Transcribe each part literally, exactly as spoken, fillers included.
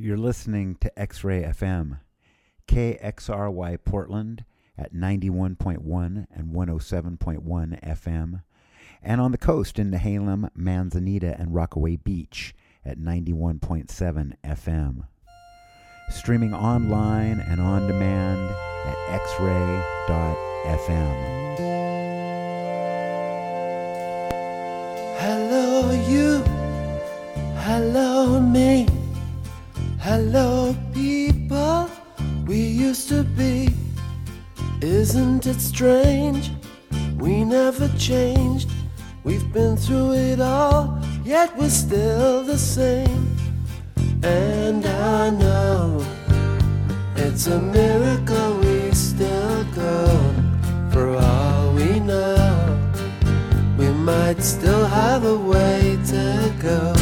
You're listening to X-Ray F M, K X R Y Portland at ninety-one point one and one oh seven point one F M, and on the coast in Nehalem, Manzanita, and Rockaway Beach at ninety-one point seven F M. Streaming online and on demand at x ray dot f m. Hello you, hello me, hello people we used to be. Isn't it strange? We never changed. We've been through it all, yet we're still the same. And I know it's a miracle we still go. For all we know, we might still have a way to go.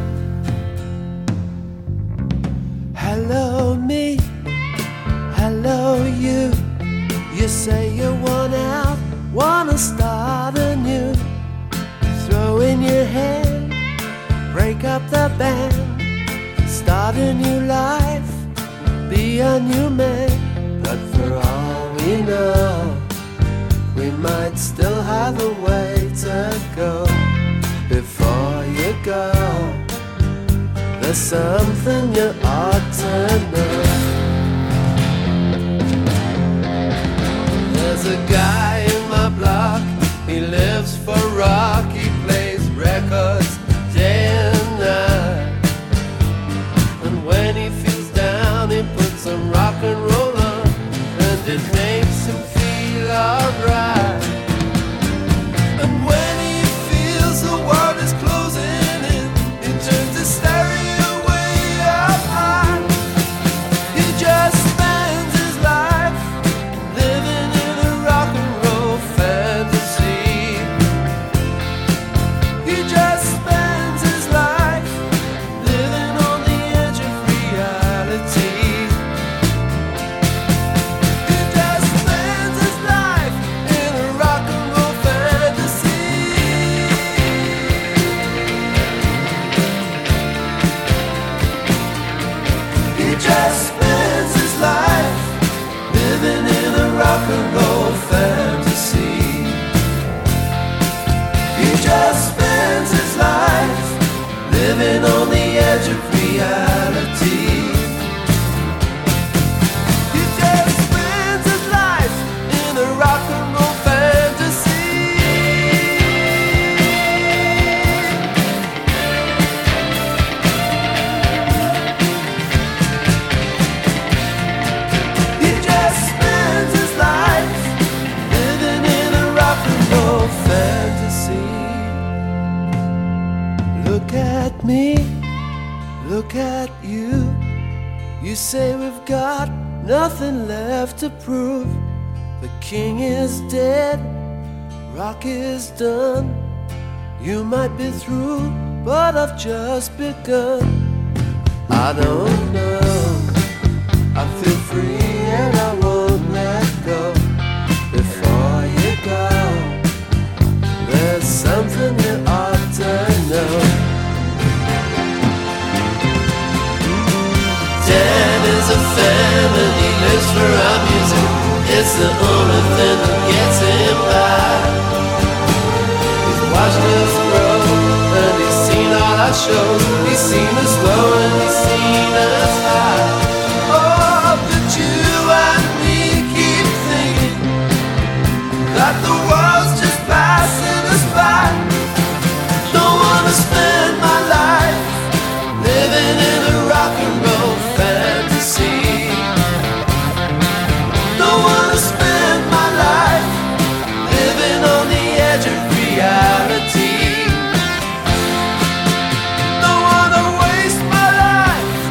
Hello me, hello you. You say you want out, wanna start anew. Throw in your hand, break up the band, start a new life, be a new man. But for all we know, we might still have a way to go. Before you go, there's something you ought to know. There's a guy in my block, he lives for rock, he plays records day and night. And when he feels down, he puts some rock and roll on, and it makes him feel alright. And when he feels the world is closing in, he turns his stereo way up high. He just spends his life living in a rock and roll fantasy. He just spends his life living on the edge of reality. He just spends his life in a rock and roll fantasy. He just spends his life living in a rock and roll fantasy. He just spends his life living on the edge of reality. He just spends his life in a rock and roll fantasy. He just spends his life living in a rock and roll fantasy. Look at me, look at you. You say we've got nothing left to prove. The king is dead, rock is done. You might be through, but I've just begun. I don't know, I feel free and I won't let go. Before you go, there's something you ought to know. Dan is a fan and he lives for our music. It's the only thing that gets him by. He's watched us grow and he's seen all our shows. He's seen us low and he's seen us high. Oh, but you and me keep thinking that the world's just passing us by. Don't wanna spend my life living in a rock and roll fantasy. Don't wanna spend my life living on the edge of reality. Don't wanna waste my life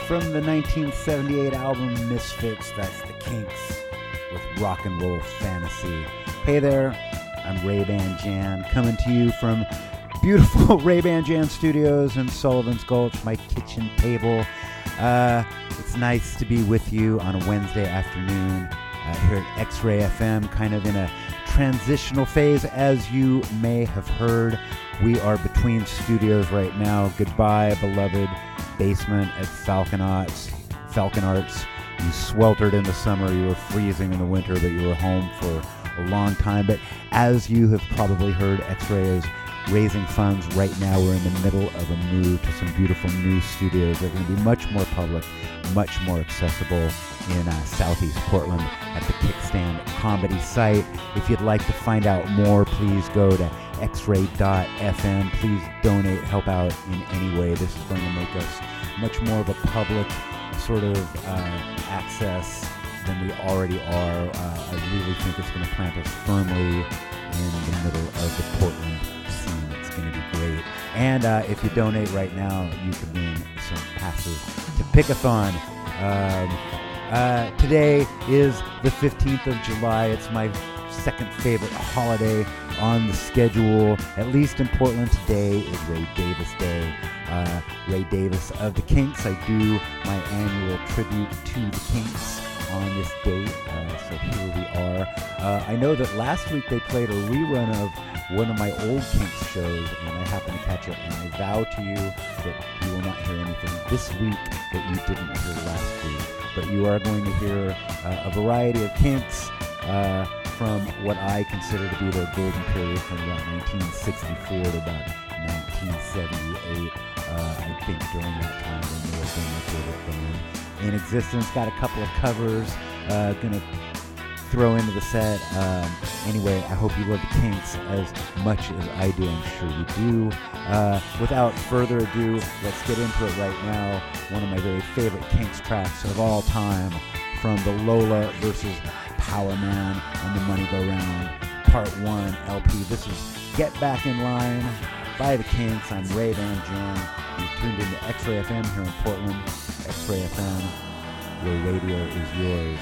From the nineteen seventy-eight album Misfits, that's the Kinks with Rock and Roll Fantasy. Hey there, I'm Ray-Ban Jan, coming to you from beautiful Ray-Ban Jan Studios in Sullivan's Gulch, my kitchen table. Uh, it's nice to be with you on a Wednesday afternoon uh, here at X-Ray F M, kind of in a transitional phase. As you may have heard, we are between studios right now. Goodbye, beloved basement at Falcon Arts. Falcon Arts. You sweltered in the summer, you were freezing in the winter, but you were home for a long time. But as you have probably heard, X-Ray is raising funds right now. We're in the middle of a move to some beautiful new studios. They're going to be much more public, much more accessible in uh, Southeast Portland at the Kickstand Comedy site. If you'd like to find out more, please go to x ray dot f m. Please donate, help out in any way. This is going to make us much more of a public sort of uh, access than we already are. Uh, I really think it's going to plant us firmly in the middle of the Portland scene. It's going to be great. And uh, if you donate right now, you can win some passes to Pickathon. Um, uh, today is the fifteenth of July. It's my second favorite holiday on the schedule, at least in Portland. Today is Ray Davis Day. Uh, Ray Davis of the Kinks. I do my annual tribute to the Kinks on this date, uh, so here we are. Uh, I know that last week they played a rerun of one of my old Kinks shows, and I happened to catch it, and I vow to you that you will not hear anything this week that you didn't hear last week. But you are going to hear uh, a variety of Kinks uh, from what I consider to be their golden period from about nineteen sixty-four to about nineteen seventy-eight. Uh, I think during that time they may have been my favorite band in existence. Got a couple of covers uh, gonna throw into the set. Um, anyway, I hope you love the Kinks as much as I do. I'm sure you do. Uh, without further ado, let's get into it right now. One of my very favorite Kinks tracks of all time, from the Lola versus Power Man and the Money Go Round Part one L P. This is Get Back in Line by the Kinks. I'm Ray-Ban Jan. You've tuned into X-Ray F M here in Portland. X-Ray F M, where radio is yours.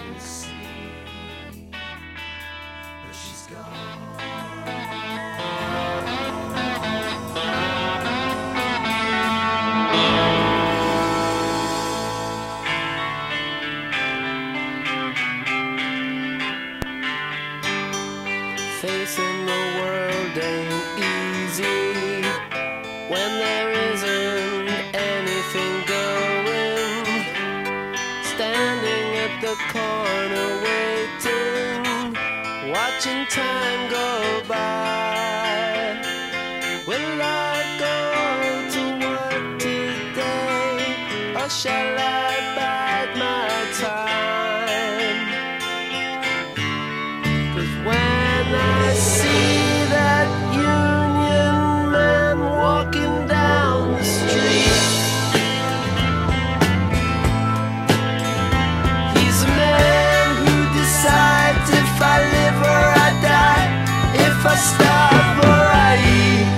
Facing the world ain't easy when there isn't anything going. Standing at the corner waiting, watching time go by. Will I go to work today, or shall I bide my time? 'Cause when I see that union man walking down the street, he's a man who decides if I live or I die, if I starve or I eat.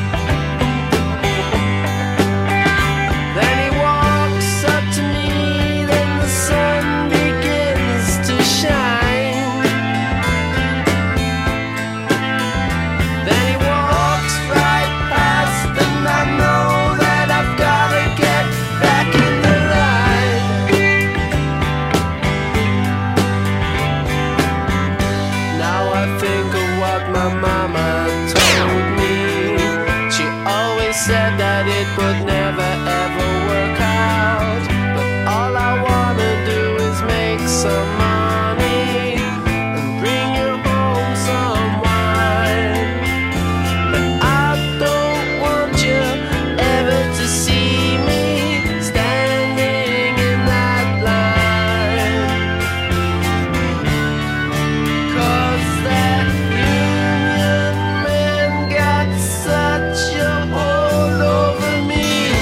Then he walks up to me, then the sun begins to shine. Said that it would never ever work out, but all I wanna do is make some money and bring you home some wine. But I don't want you ever to see me standing in that line, 'cause that union man got such a hold over me.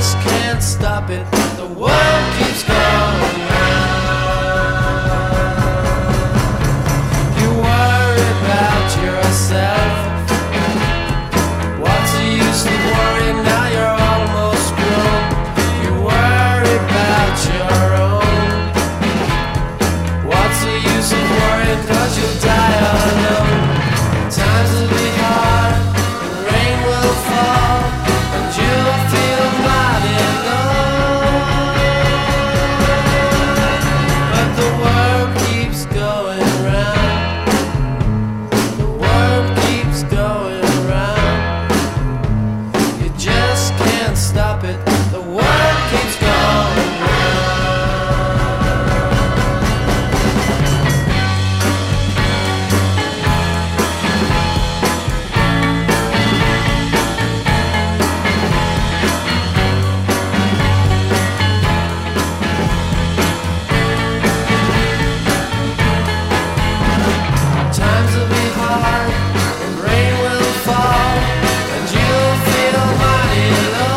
just can't stop it. The world keeps going round. You worry about yourself. What's the use of worrying now you're almost grown? You worry about your own. What's the use of worrying, 'cause you'll die alone. Times will be hard, and rain will fall, and you'll feel mighty alone. But the world keeps going round. The world keeps going round. You just can't stop it. The world keeps going round. Times will be hard, and rain will fall, and you'll feel mighty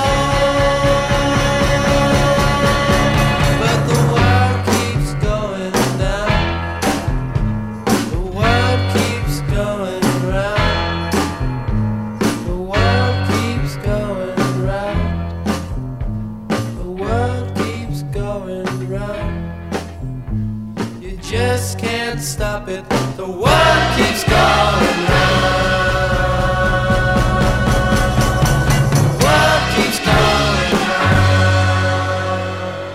alone. But the world keeps going down. The world keeps going round. The world keeps going round. The world keeps going round. You just can't stop it. The world keeps going round. The world keeps going round.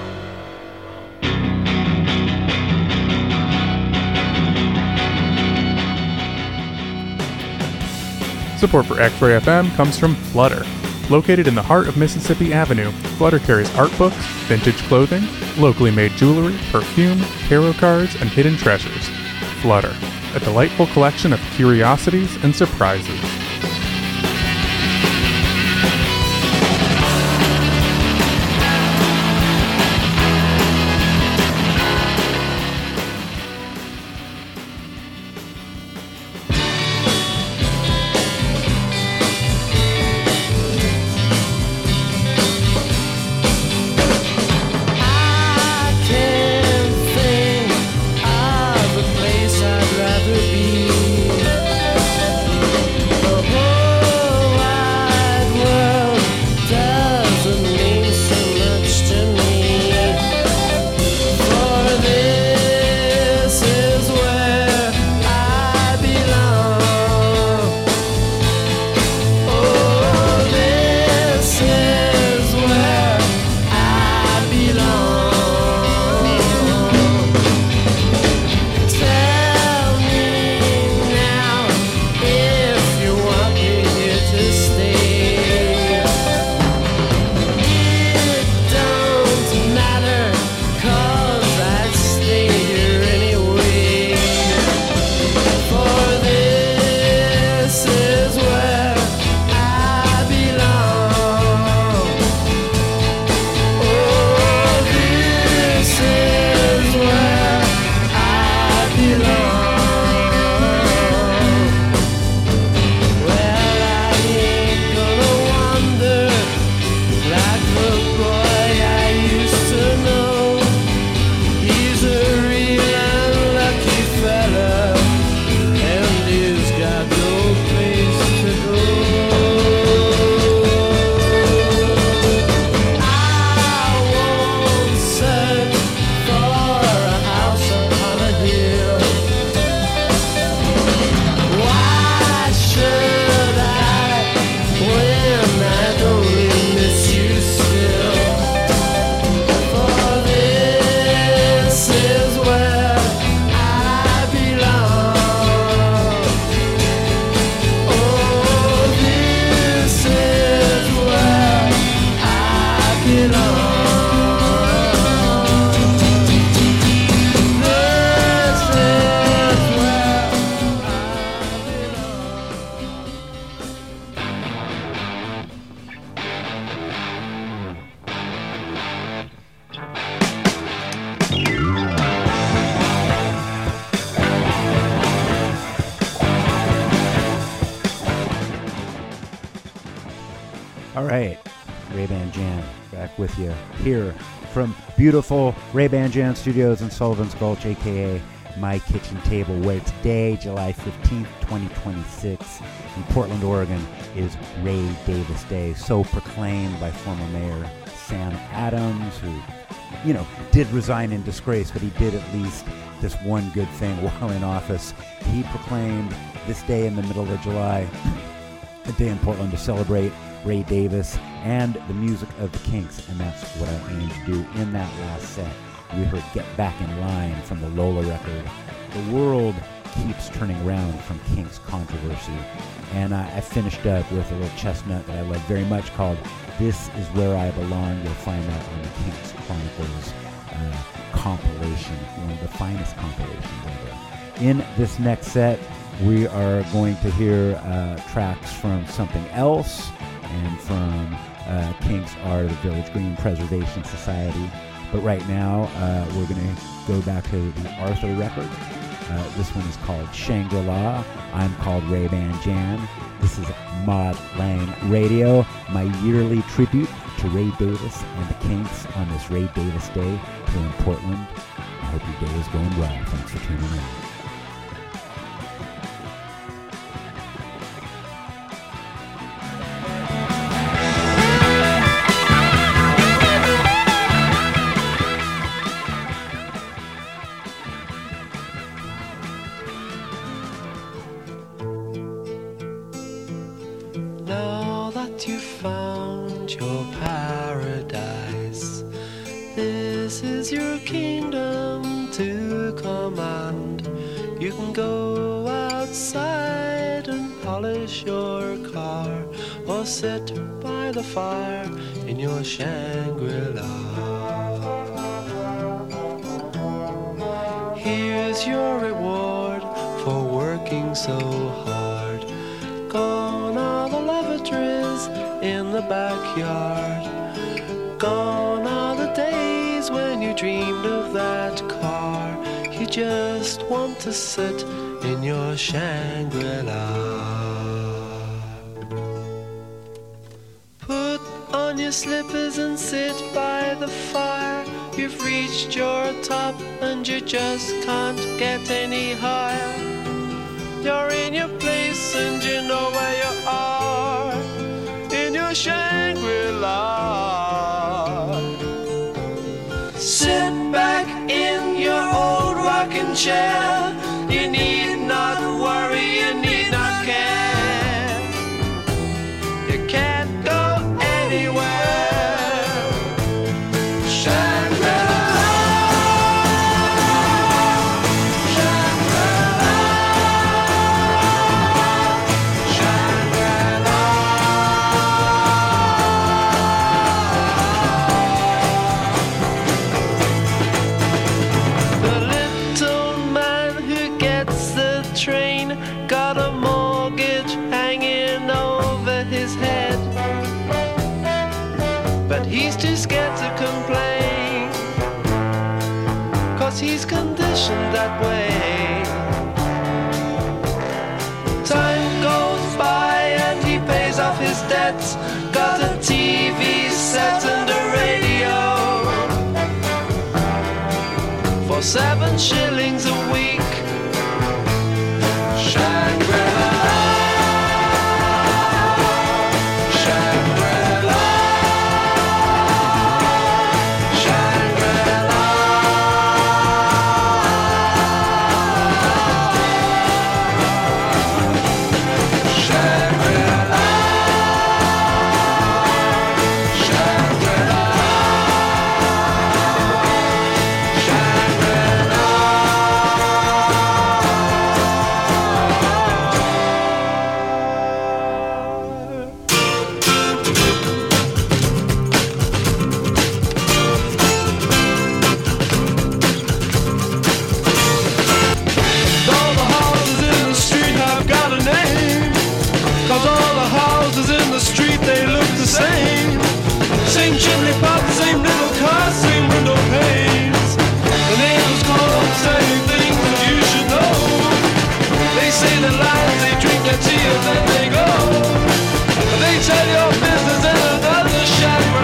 Support for X-Ray F M comes from Flutter. Located in the heart of Mississippi Avenue, Flutter carries art books, vintage clothing, locally made jewelry, perfume, tarot cards, and hidden treasures. Flutter, a delightful collection of curiosities and surprises. I can't think of a place I'd rather be. The whole wide world doesn't mean so much to me. For this is where I belong. Oh, this is where I belong. Tell me now if you want me here to stay. It don't matter, 'cause I'd stay here anyway. For this is where I belong. Oh, this is where I belong. Well, I ain't gonna wander like the boy I used to know. He's a real unlucky fella, and he's got no place to go. I won't search for a house upon a hill. Why should I when I only miss you still? For this is where I belong. Oh, this is where I belong. This is where I All right. We Ray-Ban Jan back with you here from beautiful Ray-Ban Jan Studios in Sullivan's Gulch, a k a my kitchen table, where today, July fifteenth, twenty twenty-six, in Portland, Oregon, is Ray Davis Day, so proclaimed by former Mayor Sam Adams, who, you know, did resign in disgrace, but he did at least this one good thing while in office. He proclaimed this day in the middle of July a day in Portland to celebrate Ray Davis and the music of the Kinks, and that's what I aim to do in that last set. We heard Get Back in Line from the Lola record. The world keeps turning around from Kinks controversy. And uh, I finished up with a little chestnut that I love very much called This Is Where I Belong. You'll find that on the Kinks Chronicles uh, compilation, one of the finest compilations ever. In this next set, we are going to hear uh, tracks from Something Else and from uh, Kinks Are the Village Green Preservation Society. But right now, uh, we're going to go back to the Arthur record. Uh, this one is called Shangri-La. I'm called Ray-Ban Jan. This is Mod Lang Radio, my yearly tribute to Ray Davis and the Kinks on this Ray Davis Day here in Portland. I hope your day is going well. Thanks for tuning in. Sit by the fire in your Shangri-La. Here's your reward for working so hard. Gone are the lavatories in the backyard. Gone are the days when you dreamed of that car. You just want to sit in your Shangri-La. Slippers and sit by the fire. You've reached your top and you just can't get any higher. You're in your place and you know where you are, in your Shangri-La. Sit back in your old rocking chair. You need not worry, you need not care. You can't go anywhere. He's conditioned that way. Time goes by and he pays off his debts. Got a T V set and a radio for seven shillings a week. Shangri-La. Then they go. They tell your business in another shack.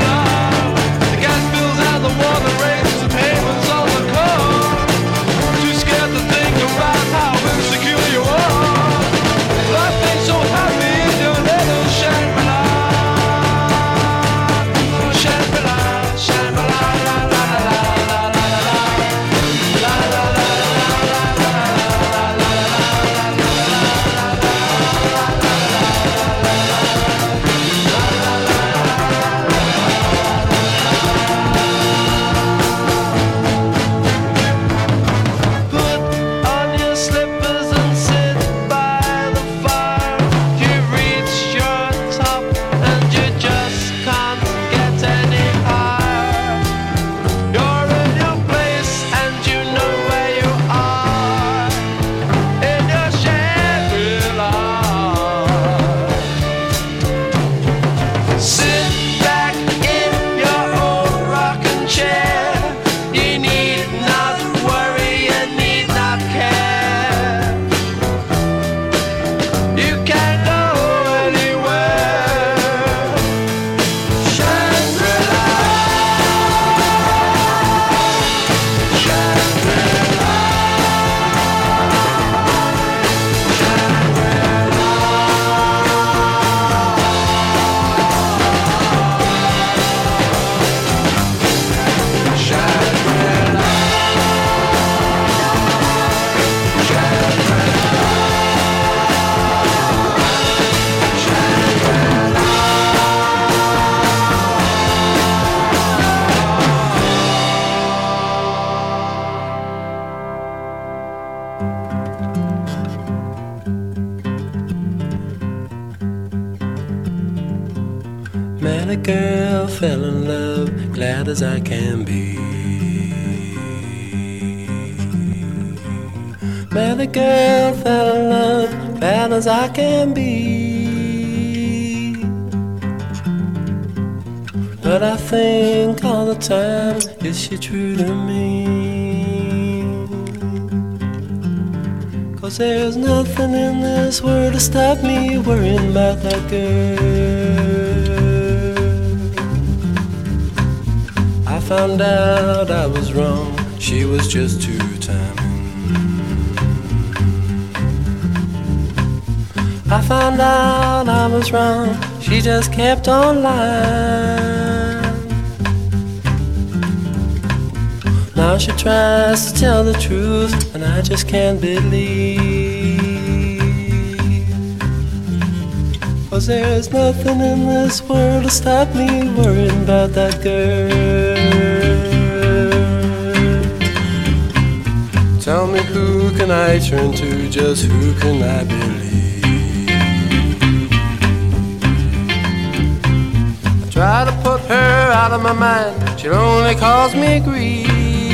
Met a girl, fell in love, glad as I can be. Met a girl, fell in love, glad as I can be. But I think all the time, is she true to me? 'Cause there's nothing in this world to stop me worrying about that girl. I found out I was wrong, she was just too timing. I found out I was wrong, she just kept on lying. Now she tries to tell the truth, and I just can't believe. 'Cause there's nothing in this world to stop me worrying about that girl. Tell me, who can I turn to, just who can I believe? I try to put her out of my mind, she'll only cause me grief.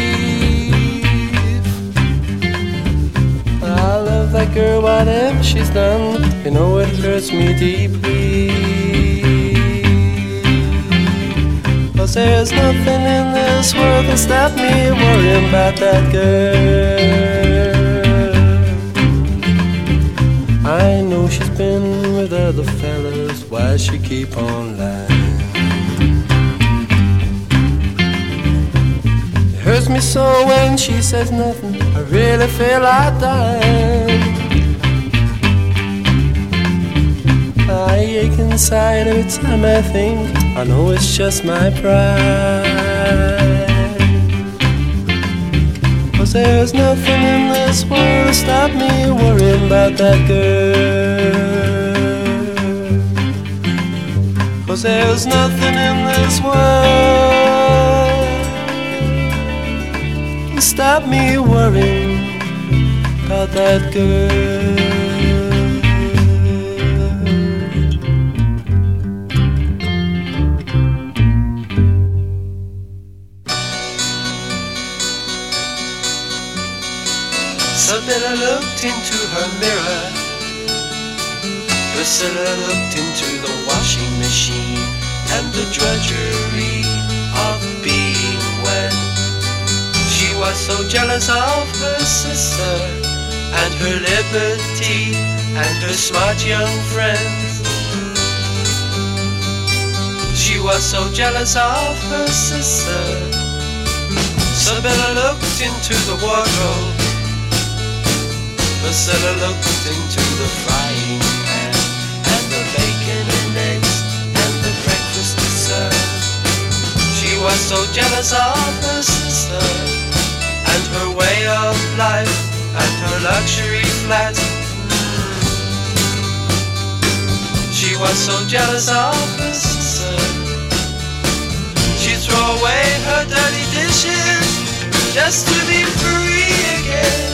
I love that girl, whatever she's done, you know it hurts me deeply. 'Cause there's nothing in this world that stop me worrying about that girl. I know she's been with other fellas, why she keep on lying? It hurts me so when she says nothing, I really feel like dying. I ache inside every time I think, I know it's just my pride. 'Cause there's nothing in this world to stop me worrying about that girl. 'Cause there's nothing in this world to stop me worrying about that girl. So Priscilla looked into her mirror. Priscilla looked into the washing machine and the drudgery of being wed. She was so jealous of her sister and her liberty and her smart young friends. She was so jealous of her sister. So Bella looked into the wardrobe. Priscilla looked into the frying pan and the bacon and eggs and the breakfast dessert. She was so jealous of her sister and her way of life and her luxury flat. She was so jealous of her sister. She'd throw away her dirty dishes just to be free again.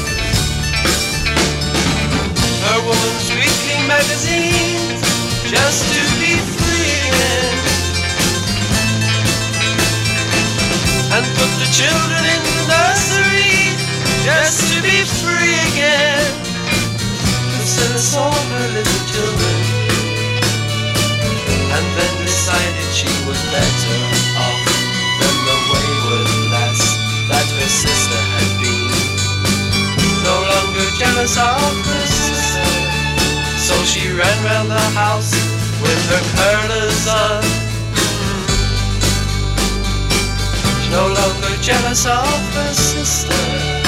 Her woman's weekly magazines just to be free again. And put the children in the nursery just to be free again. Priscilla saw her little children and then decided she was better off than the wayward lass that her sister had been. No longer jealous of her sister, so she ran round the house with her curlers on. She's no longer jealous of her sister.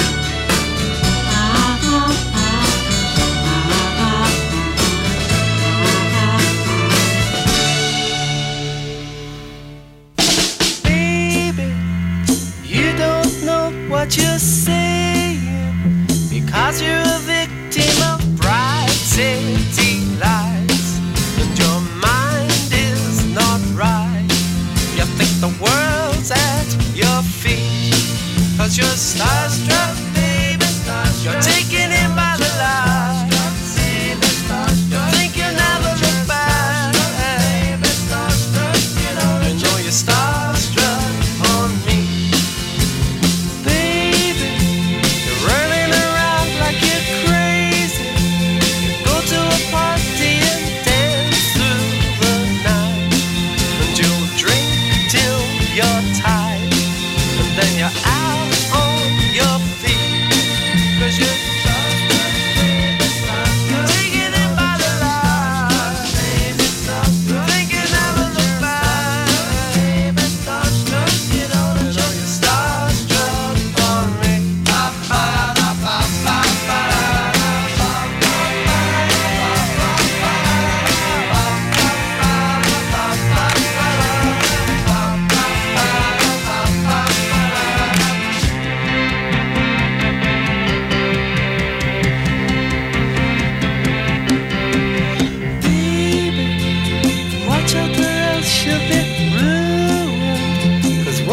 What you're saying, because you're a victim of bright city lights, and your mind is not right. You think the world's at your feet, cause you're starstruck, baby, starstruck. You're taken in by the light. You think you'll never look back,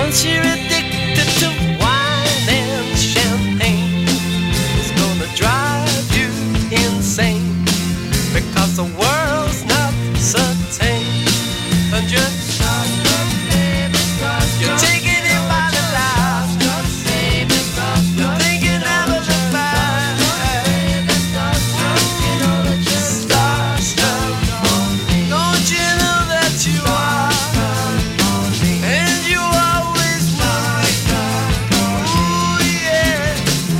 once you're addicted to wine and champagne, it's gonna drive you insane, because the world's not so tame. And just you're taking it by the line, you're thinking out of the fire, starstruck. Don't you know that you are, and you always will. Ooh, yeah.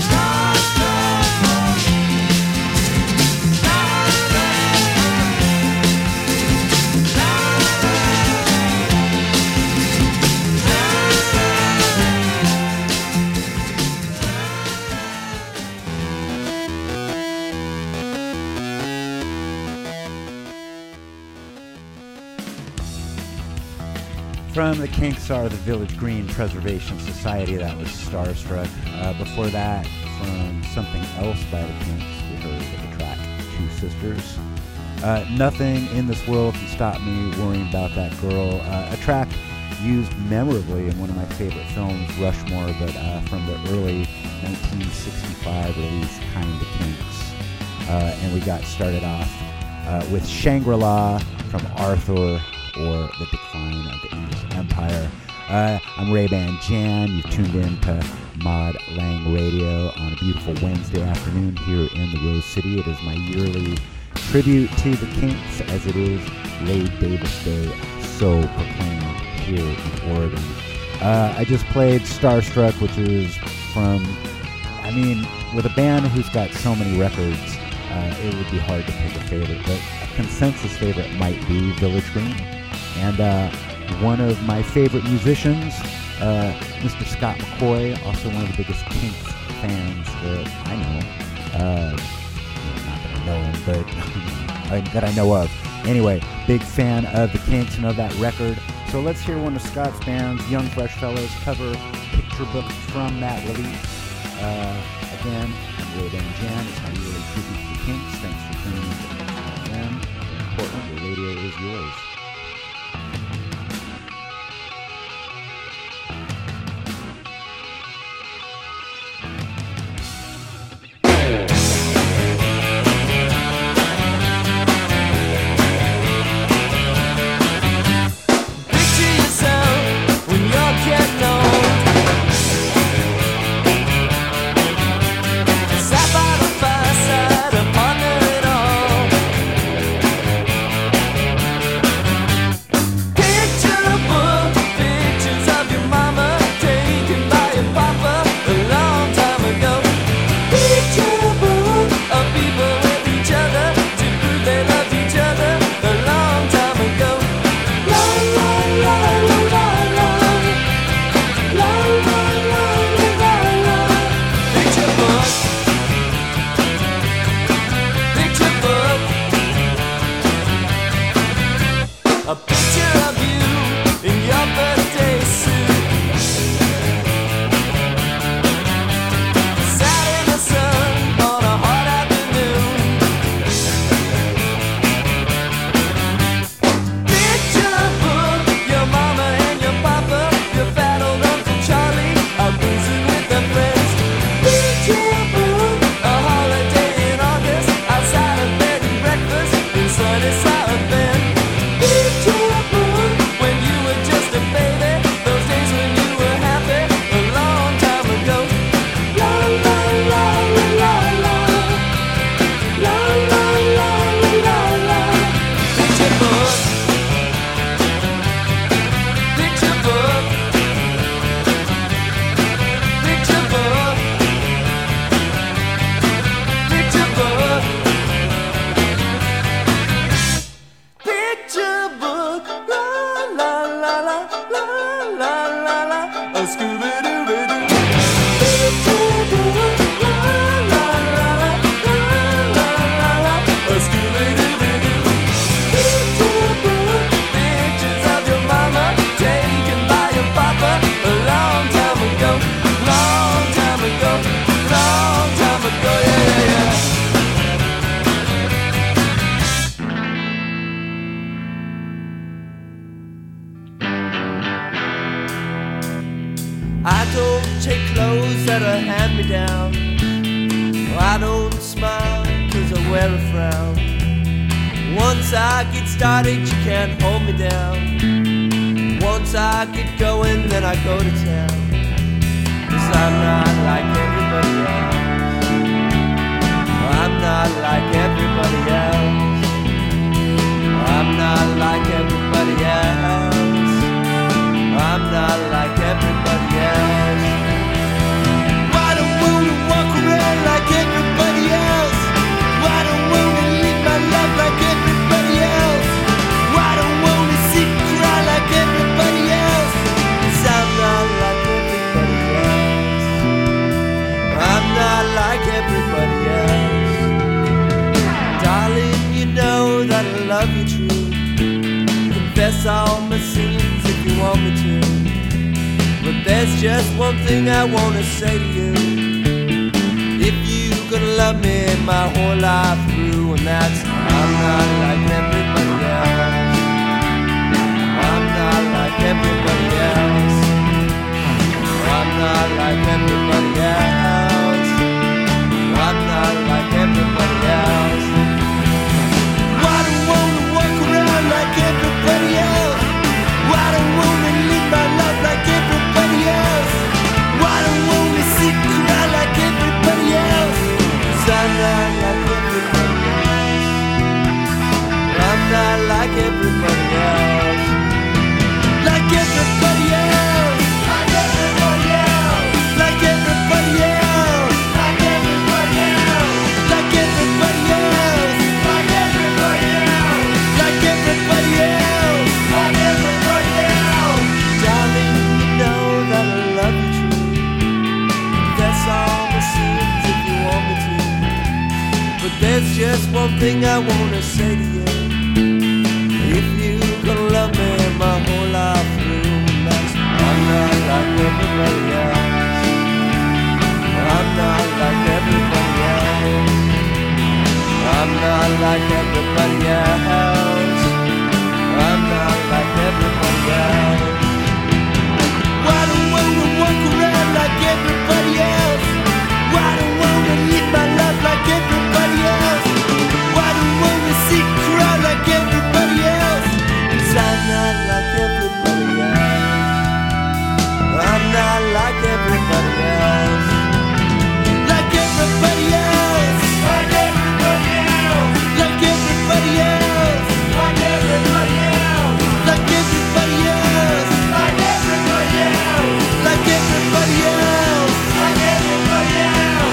From the Kinks are the Village Green Preservation Society. That was Starstruck. Uh, before that, from something else by the Kinks, we heard the track Two Sisters. Uh, Nothing in This World Can Stop Me Worrying About That Girl. Uh, a track used memorably in one of my favorite films, Rushmore, but uh, from the early nineteen sixty-five release, Kinda Kinks. Uh, and we got started off uh, with Shangri-La from Arthur, or The Decline of the English Empire. Uh, I'm Ray-Ban Jan. You've tuned in to Maud Lang Radio on a beautiful Wednesday afternoon here in the Rose City. It is my yearly tribute to the Kinks, as it is Ray Davis Day, so proclaimed here in Oregon. Uh, I just played Starstruck, which is from, I mean, with a band who's got so many records, uh, it would be hard to pick a favorite, but a consensus favorite might be Village Green. And uh, one of my favorite musicians, uh, Mister Scott McCoy, also one of the biggest Kinks fans that I know. Uh, not that I know him, but that I know of. Anyway, big fan of the Kinks and of that record. So let's hear one of Scott's band's Young Fresh Fellows cover Picture Book from that release. Uh, again, I'm Ray-Ban Jan. It's my yearly tribute to the Kinks. Thanks for tuning in to F M. Portland, the radio is yours. I don't take clothes that are hand-me-down. I don't smile cause I wear a frown. Once I get started you can't hold me down. Once I get going then I go to town. Cause I'm not like everybody else. I'm not like everybody else. I'm not like everybody else. I'm not like everybody else. I don't wanna walk around like everybody else. I don't wanna live my life like everybody else. I don't wanna sit and cry like everybody else. Cause I'm not like everybody else. I'm not like everybody else. Darling, you know that I love you true. Confess all my sins if you want me to. But there's just one thing I wanna say to you. If you gonna love me my whole life through, and that's I'm not like everybody else. I'm not like everybody else. I'm not like everybody else. I'm not like everybody else. I don't wanna walk around like everybody else. I don't wanna live my life like everybody else. I don't wanna sit and cry like everybody else. Cause I'm not like everybody else. I'm not like everybody else. Like everybody else. Like everybody else. Like everybody else. Like everybody else. Like everybody else. Like everybody else. Like everybody else. Like everybody else. Darling, you know that I love you true. That's all my sins if you want me to. But there's just one thing I wanna say to you. If you gonna love me my whole life through, that's I'm not like everybody else. I'm not like everybody else. I'm not like everybody else. I'm not like everybody else. I don't wanna walk around like everybody else. I don't wanna live my life like everybody else. I don't wanna sit and cry like everybody else. Cause I'm not like everybody else. I'm not like everybody else. Like everybody else. Like everybody else. Like everybody else. Like everybody else. Like everybody else. Like everybody else. Like everybody else. Like everybody else.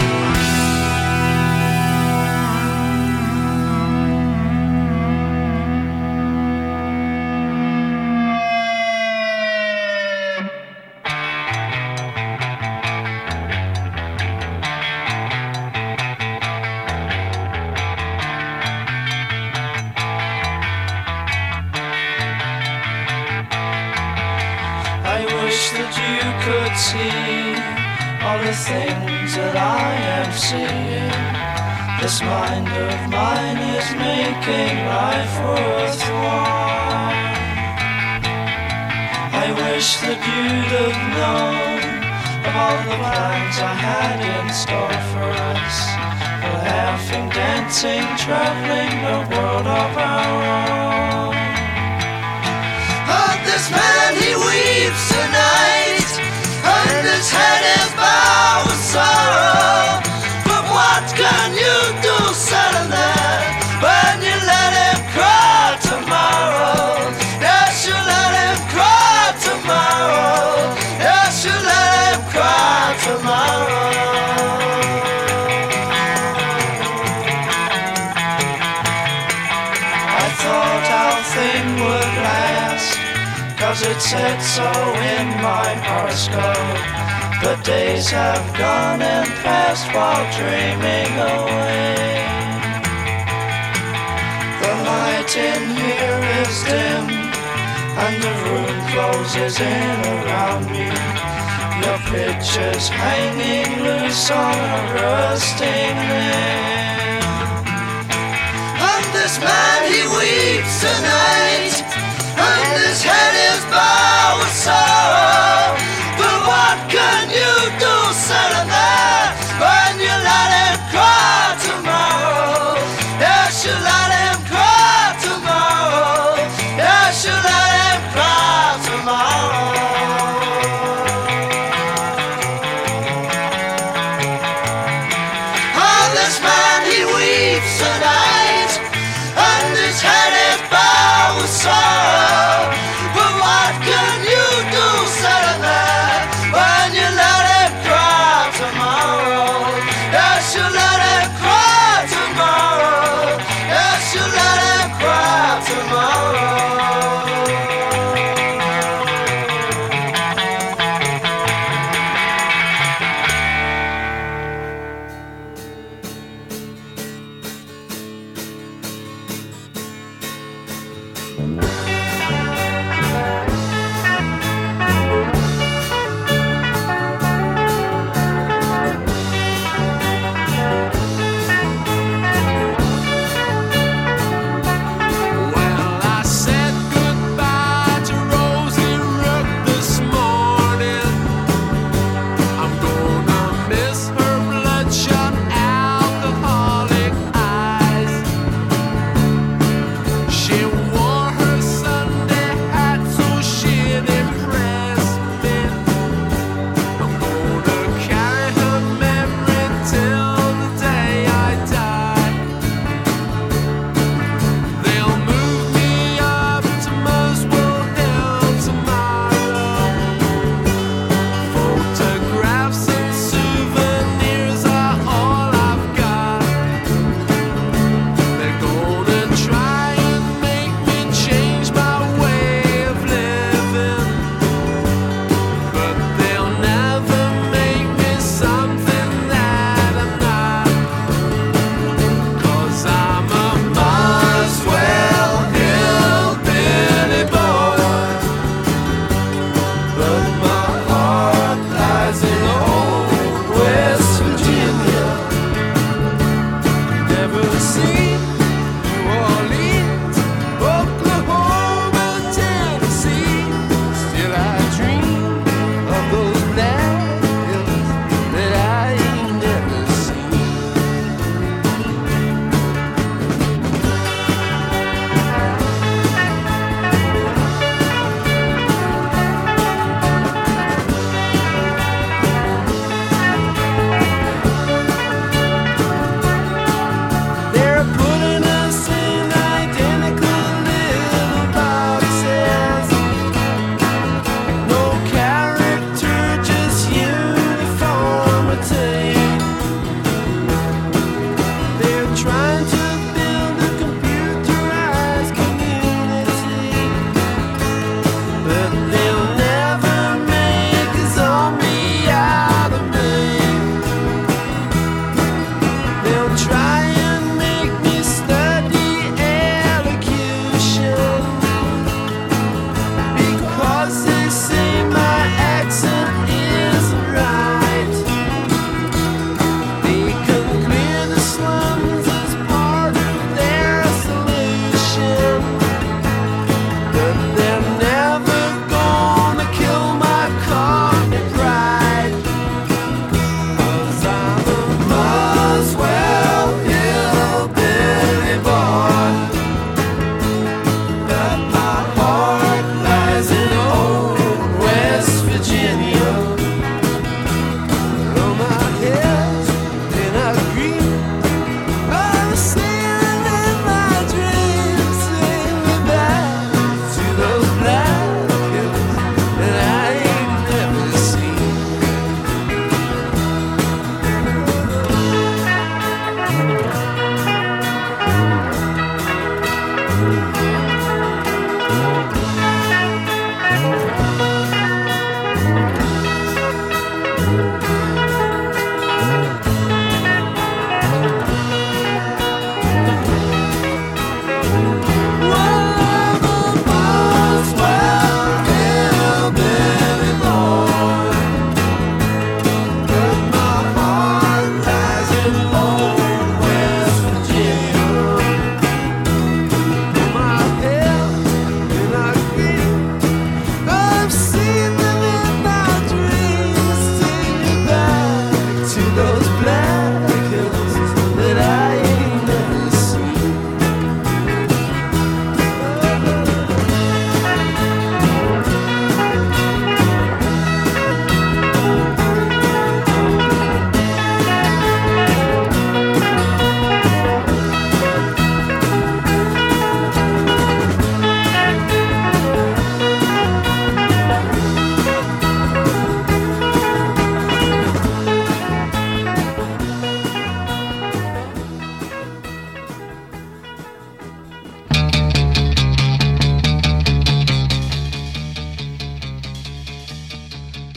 I wish that you could see all the things that I am seeing. This mind of mine is making life worthwhile. I wish that you'd have known of all the plans I had in store for us. We're laughing, dancing, traveling the world of our own. Oh, this man, he weeps tonight, and his head is bowed with sorrow. But what can you do, suddenly, when you let him cry tomorrow? Yes, you let him cry tomorrow. Yes, you let him cry tomorrow. I thought our thing would last, cause it said so in my horoscope. The days have gone and passed while dreaming away. The light in here is dim, and the room closes in around me. Your picture's hanging loose on a rusting limb. And this man, he weeps tonight, and his head is bowed with sorrow. But why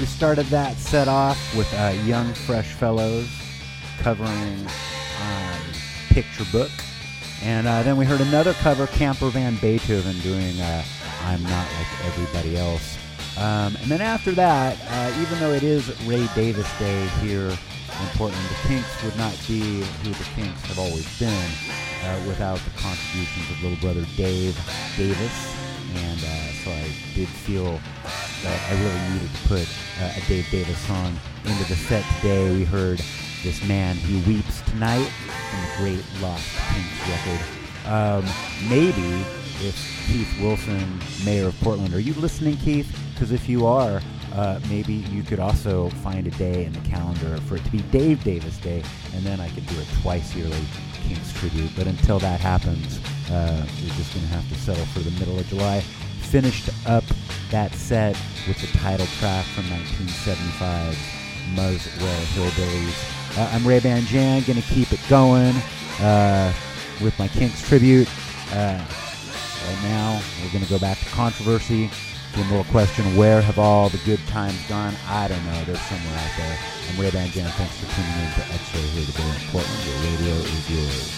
We started that set off with uh, Young Fresh Fellows covering um, Picture Book. And uh, then we heard another cover, Camper Van Beethoven, doing uh, I'm Not Like Everybody Else. Um, and then after that, uh, even though it is Ray Davis Day here in Portland, the Kinks would not be who the Kinks have always been uh, without the contributions of little brother Dave Davis. And uh, so I did feel that I really needed to put uh, a Dave Davis song into the set today. We heard This Man Who Weeps Tonight from the great Lost Kinks record. Um, maybe if Keith Wilson, mayor of Portland, are you listening, Keith? Because if you are, uh, maybe you could also find a day in the calendar for it to be Dave Davis Day, and then I could do a twice yearly Kinks tribute. But until that happens, uh, we're just going to have to settle for the middle of July. Finished up that set with the title track from nineteen seventy-five's Muswell Hillbillies. Uh, I'm Ray Van Jan, going to keep it going uh, with my Kinks tribute. Uh, right now, we're going to go back to Controversy. The little question, where have all the good times gone? I don't know. They're somewhere out there. I'm Ray Van Jan. Thanks for tuning in to X-Ray here today in Portland. Your radio is yours.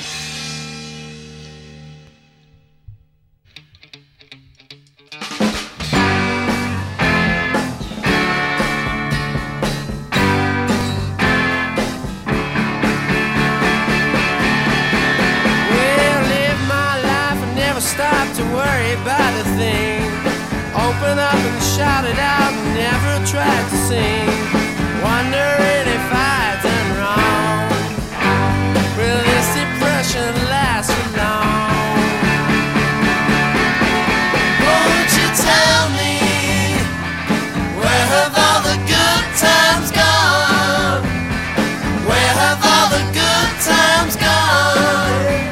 About a thing, open up and shout it out, never tried to sing, wondering if I'd done wrong. Will this depression last for long? Won't you tell me, where have all the good times gone? Where have all the good times gone?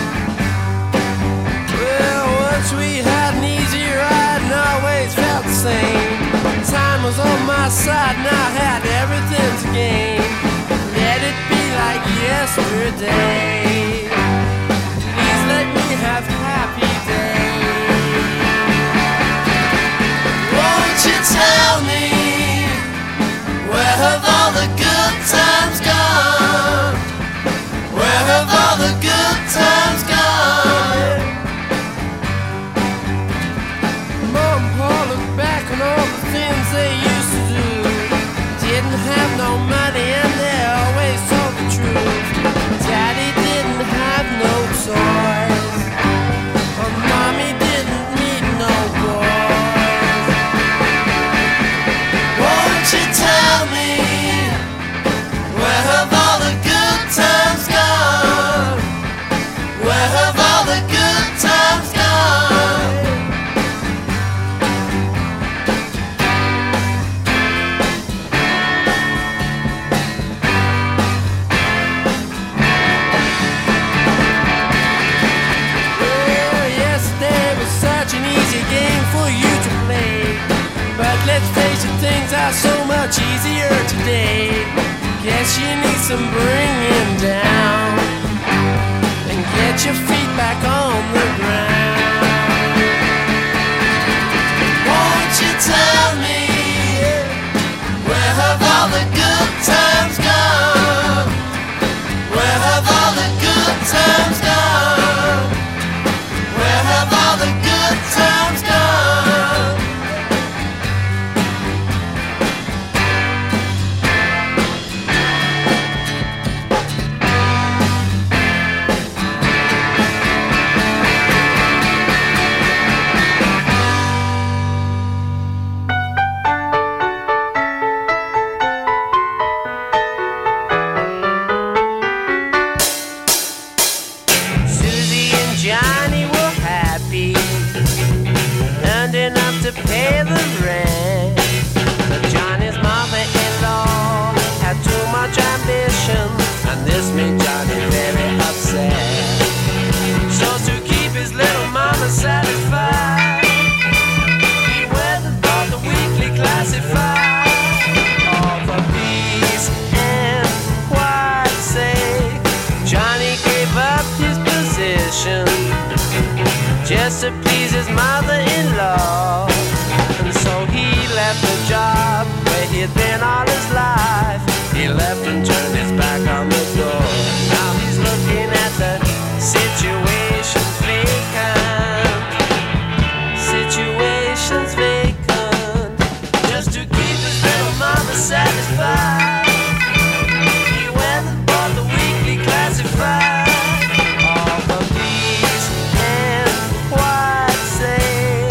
We had an easy ride and always felt the same. Time was on my side and I had everything to gain. Let it be like yesterday. Please let me have happy days. Won't you tell me, where have all the good times gone? Where have all the good times gone? All the things they used to do, didn't have no money and they always told the truth. Daddy didn't have no toys, or mommy didn't need no boys. Won't you tell me, where have all the good times gone? Where have all the good times gone? Let's face it, things are so much easier today. Guess you need some bringing down and get your feet back on the ground. Won't you tell me, where have all the good times gone? Where have all the good times gone? Where have all the good times gone? he'd been all his life. He left and turned his back on the door. Now he's looking at the situation's vacant. Situation's vacant. Just to keep his little mama satisfied, he went and bought the weekly classified. All the peace and quiet sake.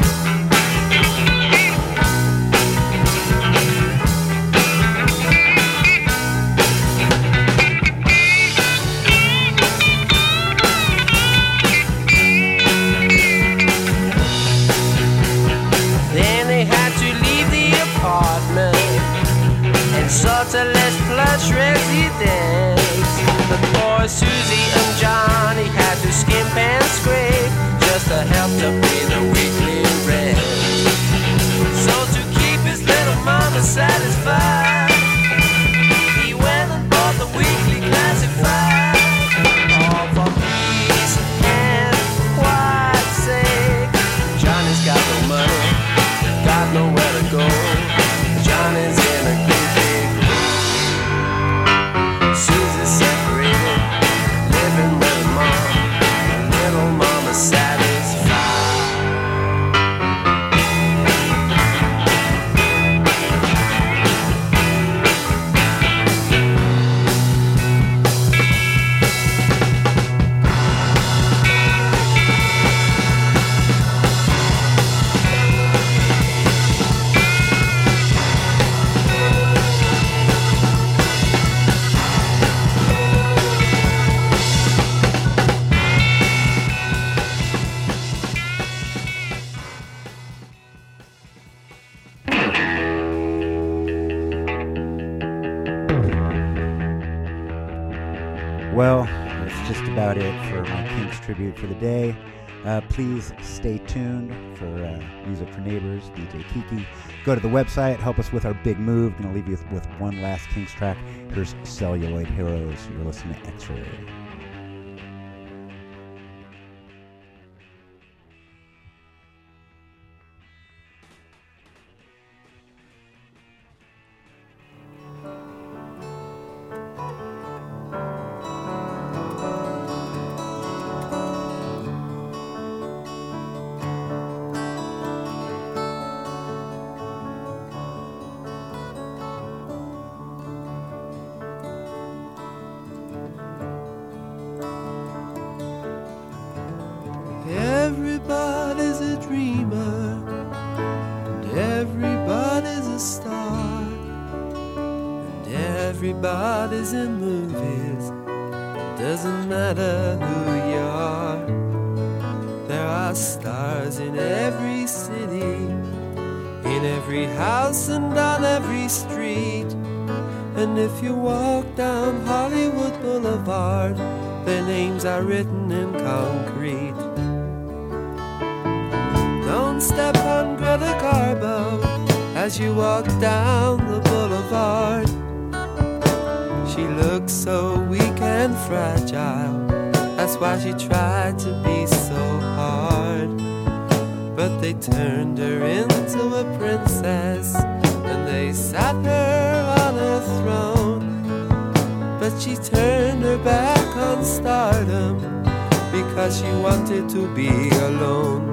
Then they had to leave the apartment and sort of less plush residence. But poor Susie and Johnny had to skimp and scrape just to help to pay the weekly rent. So to keep his little mama satisfied, he went and bought the weekly classified. All for peace and quiet's sake. Johnny's got no money, got nowhere to go. Johnny's in a great big room. Susie's separated, living with mom. Little mama satisfied. Well, that's just about it for my Kinks tribute for the day. Uh, please stay tuned for uh, Music for Neighbors, D J Kiki. Go to the website, help us with our big move. Going to leave you with, with one last Kinks track. Here's Celluloid Heroes. You're listening to X-Ray. Everybody's a dreamer, and everybody's a star, and everybody's in movies. Doesn't matter who you are. There are stars in every city, in every house and on every street. And if you walk down Hollywood Boulevard, their names are written in concrete. Don't step on Greta Garbo as you walk down the boulevard. She looks so weak and fragile, that's why she tried to be so hard. But they turned her into a princess, and they sat her on a throne. But she turned her back on stardom, because she wanted to be alone.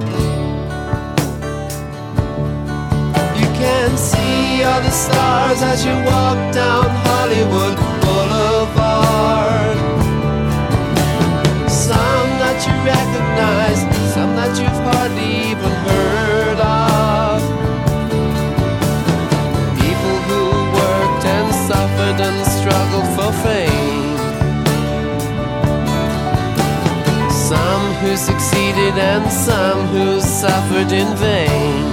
You can see all the stars as you walk down Hollywood Boulevard. Some that you recognize, some that you've hardly even heard of. People who worked and suffered and struggled for fame. Some who succeeded and some who suffered in vain.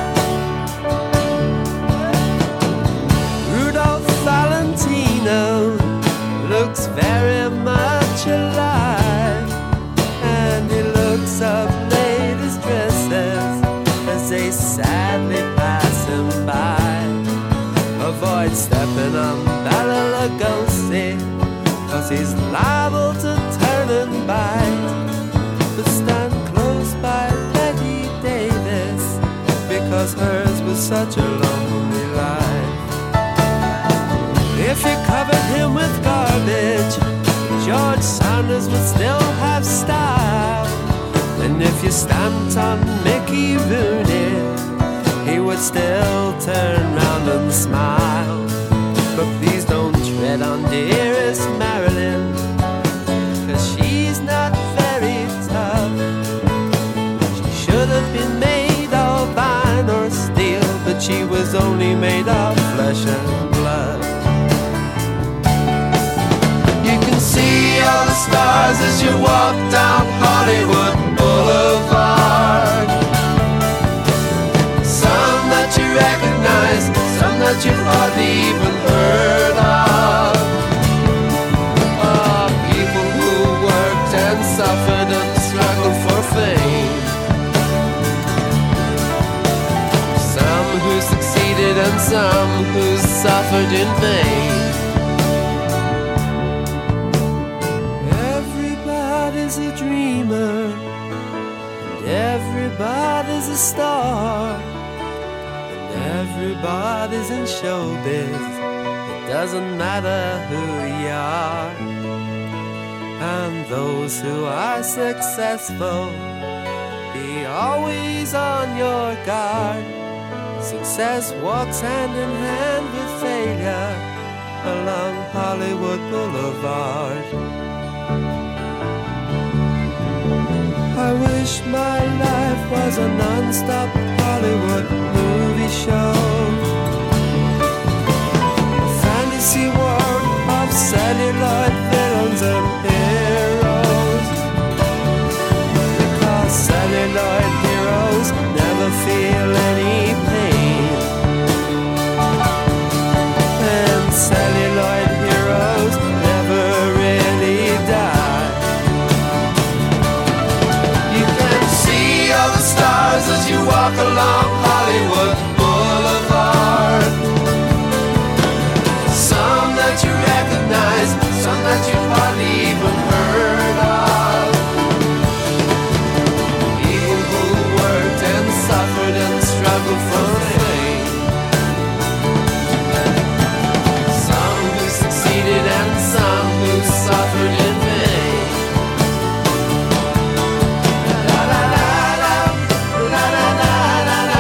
Looks very much alive, and he looks up ladies' dresses as they sadly pass him by. Avoid stepping on Bela Lugosi, cause he's liable to turn and bite. But stand close by Betty Davis, because hers was such a lonely life. If you covered him with garbage, George Sanders would still have style. And if you stamped on Mickey Rooney, he would still turn round and smile. But please don't tread on dearest Marilyn, 'cause she's not very tough. She should have been made of iron or steel, but she was only made of flesh and blood. You can see all the stars as you walk down Hollywood Boulevard. Some that you recognize, some that you've hardly even heard of. Oh, people who worked and suffered and struggled for fame. Some who succeeded and some who suffered in vain. Everybody's a dreamer, and everybody's a star. Everybody's in showbiz, it doesn't matter who you are. And those who are successful, be always on your guard. Success walks hand in hand with failure along Hollywood Boulevard. I wish my life was a non-stop Hollywood movie show, a fantasy world of celluloid villains and heroes. Because celluloid heroes never feel any pain, and celluloid heroes never really die. You can see all the stars as you walk along Hollywood Boulevard. Some that you recognize, some that you've hardly even heard of. People who worked and suffered and struggled for fame. Some who succeeded and some who suffered in vain. La la la la, la la la la la.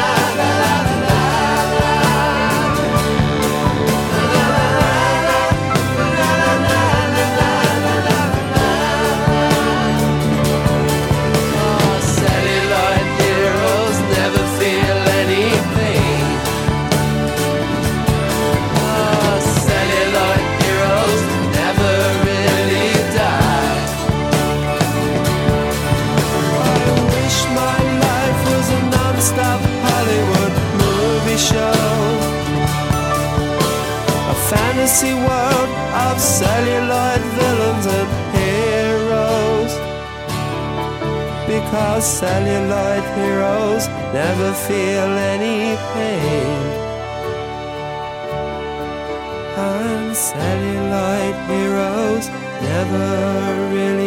Celluloid heroes never feel any pain. Oh, celluloid heroes never really die. I wish my life was a non-stop Hollywood movie show, a fantasy world of celluloid villains and heroes. Because celluloid heroes never feel any pain, and celluloid heroes never really